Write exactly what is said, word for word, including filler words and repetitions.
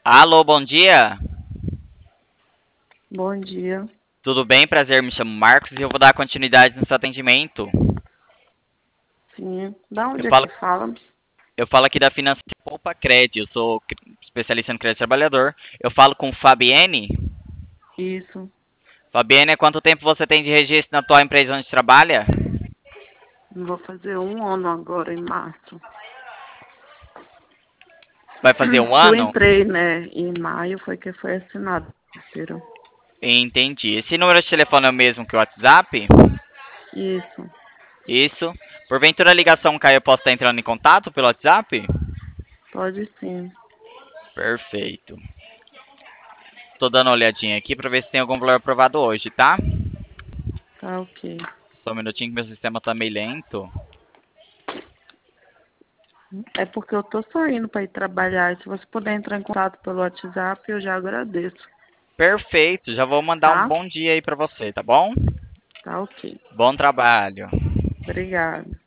Alô, bom dia. Bom dia. Tudo bem? Prazer, me chamo Marcos e eu vou dar continuidade no seu atendimento. Sim. Da Eu onde é falo, que fala? eu falo aqui da Finança Poupa Cred, eu sou cr- especialista no crédito trabalhador. Eu falo com Fabienne. Isso. Fabienne, há quanto tempo você tem de registro na tua empresa onde trabalha? Vou fazer um ano agora, em março. Vai fazer um Que eu ano? entrei, né? Em maio foi que foi assinado. Terceiro. Entendi. Esse número de telefone é o mesmo que o WhatsApp? Isso. Isso. Porventura a ligação caiu, eu posso estar entrando em contato pelo WhatsApp? Pode sim. Perfeito. Tô dando uma olhadinha aqui para ver se tem algum valor aprovado hoje, tá? Tá ok. Só um minutinho que meu sistema tá meio lento. É porque eu tô saindo para ir trabalhar. E se você puder entrar em contato pelo WhatsApp, eu já agradeço. Perfeito, já vou mandar um Tá? bom dia aí pra você, tá bom? Tá ok. Bom trabalho. Obrigada.